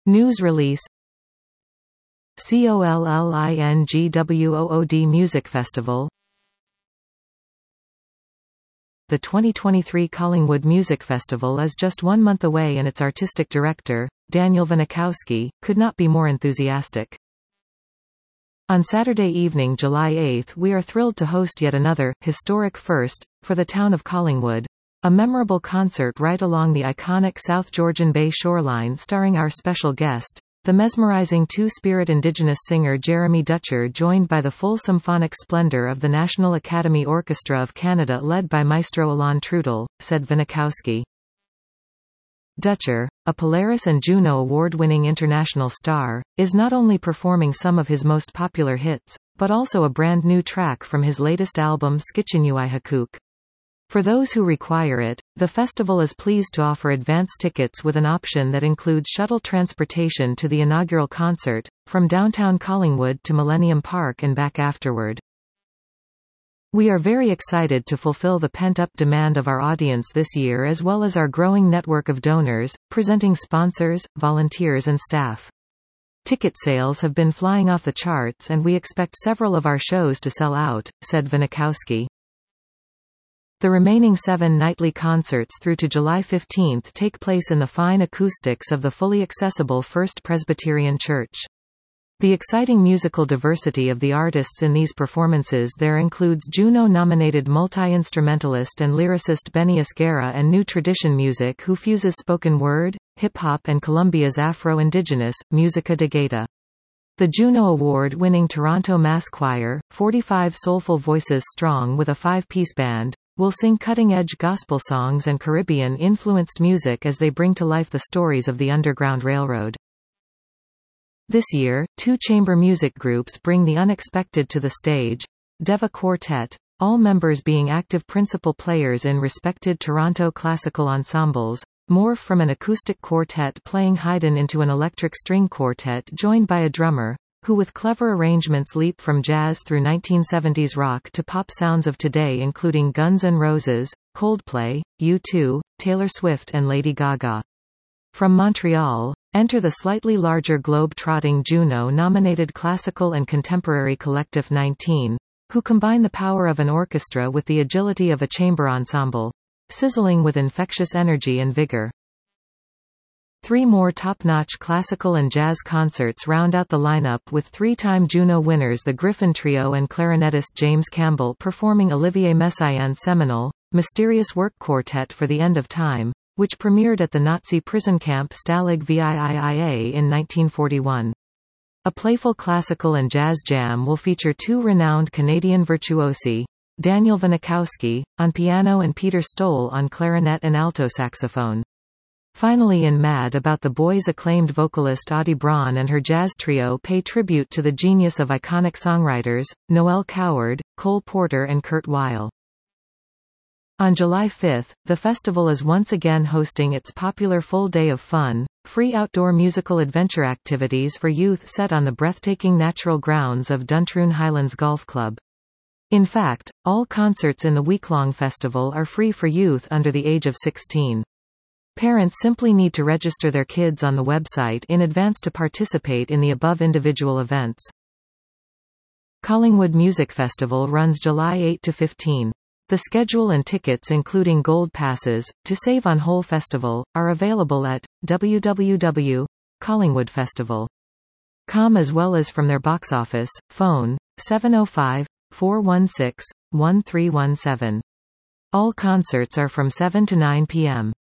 News release. COLLINGWOOD Music Festival. The 2023 Collingwood Music Festival is just 1 month away, and its artistic director, Daniel Vinikowski, could not be more enthusiastic. On Saturday evening, July 8, we are thrilled to host yet another, historic first, for the town of Collingwood. A memorable concert right along the iconic South Georgian Bay shoreline, starring our special guest, the mesmerizing Two-Spirit Indigenous singer Jeremy Dutcher, joined by the full symphonic splendor of the National Academy Orchestra of Canada led by Maestro Alain Trudel, said Vinikowski. Dutcher, a Polaris and Juno award-winning international star, is not only performing some of his most popular hits, but also a brand new track from his latest album Skichinyuai Hakuk. For those who require it, the festival is pleased to offer advance tickets with an option that includes shuttle transportation to the inaugural concert, from downtown Collingwood to Millennium Park and back afterward. We are very excited to fulfill the pent-up demand of our audience this year, as well as our growing network of donors, presenting sponsors, volunteers and staff. Ticket sales have been flying off the charts, and we expect several of our shows to sell out, said Vinikowski. The remaining 7 nightly concerts through to July 15 take place in the fine acoustics of the fully accessible First Presbyterian Church. The exciting musical diversity of the artists in these performances there includes Juno-nominated multi-instrumentalist and lyricist Benny Esguerra and New Tradition Music, who fuses spoken word, hip-hop and Colombia's Afro-Indigenous, Música de Gaita. The Juno Award-winning Toronto Mass Choir, 45 soulful voices strong with a 5-piece band, will sing cutting-edge gospel songs and Caribbean-influenced music as they bring to life the stories of the Underground Railroad. This year, 2 chamber music groups bring the unexpected to the stage. Deva Quartet, all members being active principal players in respected Toronto classical ensembles, morph from an acoustic quartet playing Haydn into an electric string quartet joined by a drummer, who with clever arrangements leap from jazz through 1970s rock to pop sounds of today, including Guns N' Roses, Coldplay, U2, Taylor Swift and Lady Gaga. From Montreal, enter the slightly larger globe-trotting Juno-nominated classical and contemporary collective 19, who combine the power of an orchestra with the agility of a chamber ensemble, sizzling with infectious energy and vigor. 3 more top-notch classical and jazz concerts round out the lineup, with 3-time Juno winners the Griffin Trio and clarinetist James Campbell performing Olivier Messiaen's seminal, Mysterious Work Quartet for the End of Time, which premiered at the Nazi prison camp Stalag VIIIA in 1941. A playful classical and jazz jam will feature 2 renowned Canadian virtuosi, Daniel Vinikowski, on piano and Peter Stoll on clarinet and alto saxophone. Finally, in Mad About the Boys, acclaimed vocalist Audie Braun and her jazz trio pay tribute to the genius of iconic songwriters, Noel Coward, Cole Porter and Kurt Weill. On July 5, the festival is once again hosting its popular full day of fun, free outdoor musical adventure activities for youth set on the breathtaking natural grounds of Duntroon Highlands Golf Club. In fact, all concerts in the week-long festival are free for youth under the age of 16. Parents simply need to register their kids on the website in advance to participate in the above individual events. Collingwood Music Festival runs July 8 to 15. The schedule and tickets, including gold passes, to save on whole festival, are available at www.collingwoodfestival.com as well as from their box office. Phone, 705-416-1317. All concerts are from 7 to 9 p.m.